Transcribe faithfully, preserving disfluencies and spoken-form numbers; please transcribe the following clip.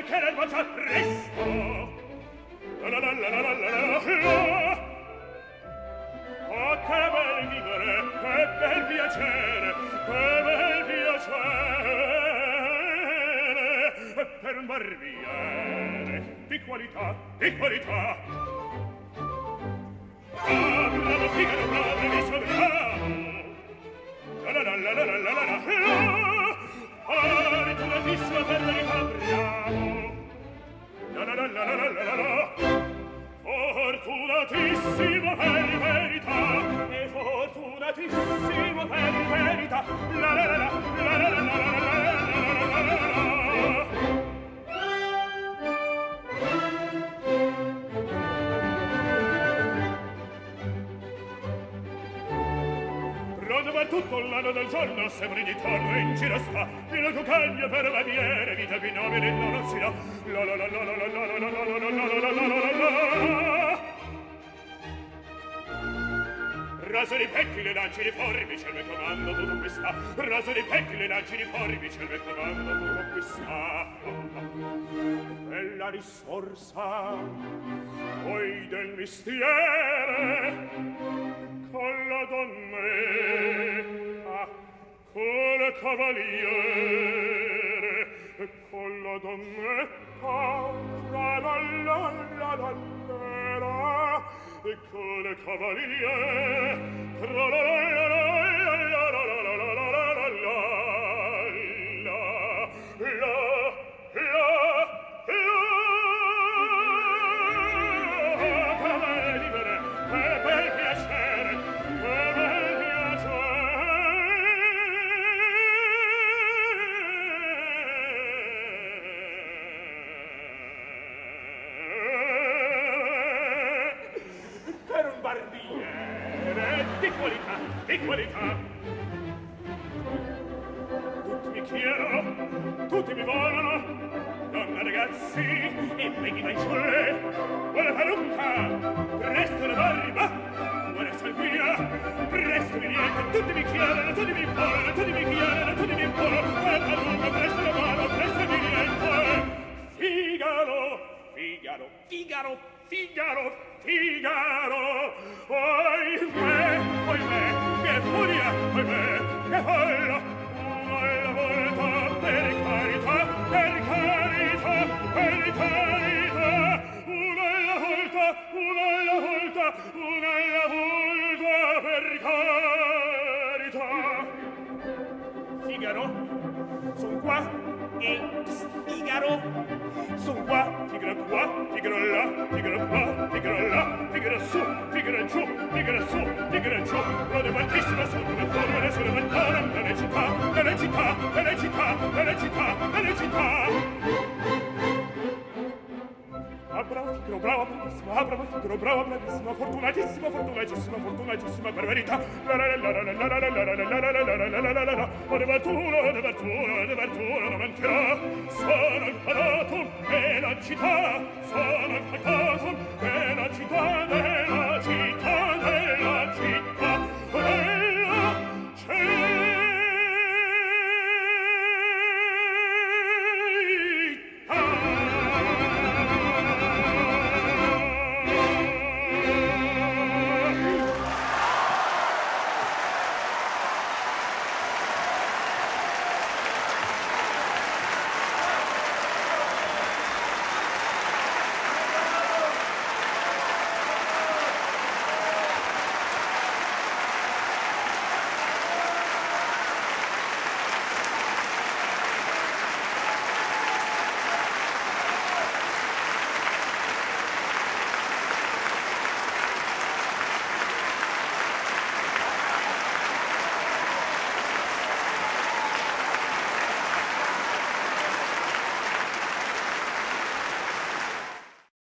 e che l'erba già presto. La la la la la la la la. Oh, che bel vivere, che bel piacere, che bel piacere per un barbiere di qualità, di qualità. Ah, bravo Figaro, bravo, mi sovrano. La la la la la la la la la. Ah, ritornatissima per verità, bravo. La la la la la la la la. Fortunatissimo per verità, e fortunatissimo per verità. La la la la la la la la la la la la. Pronto per tutto l'anno del giorno, sembri di torno in giro sta, in un cucagno per bandiere, vita più nobile non si dà. La la la la la la la la la la la la la la la. Raso di pecchi le lanci di forbice, il mio comando tutto qui sta. Raso di pecchi le lanci di forbice, il mio comando tutto qui sta. Bella risorsa, poi del mestiere, con la donnetta, con il cavaliere, con la donnetta, la la la la la la, e con il cavaliere, tra la la la la la la la la la la la la la. Di qualità. Tutti mi chiedono, tutti mi vogliono, donna ragazzi, e beghi vai sulle, vuole parrucca, presto la barba, vuole salvia, presto mi niente, tutti mi chiedono, tutti mi vogliono, tutti mi chiedono, tutti mi vogliono, vuole parrucca, presto la barba, presto mi niente. Figaro, Figaro, Figaro, Figaro, Figaro, oimè, oimè, che furia, oimè, che folla, una alla volta, per carità, per carità, per carità, una alla volta, una alla volta, una alla volta, per carità. Figaro, son qua, e psst, Figaro, son qua, Figaro qua, Figaro là, Figaro qua, Figaro là, Figaro su, Figaro giù, Figaro su, Figaro giù, rode battissima sono le forme, sono lontane, nelle città, nelle città, nelle città, nelle città, nelle città. Ah, bravo Figaro, bravo, bravissima, ah, bravo Figaro, bravo, bravissima, fortunatissima, fortunatissima, fortunatissima, per verità. La la la la la la la la la la la la la la la la la la. O de Bertuno, de Bertuno, de Bertuno non mancherà. Sono il fanato della città, sono il fanato della città, della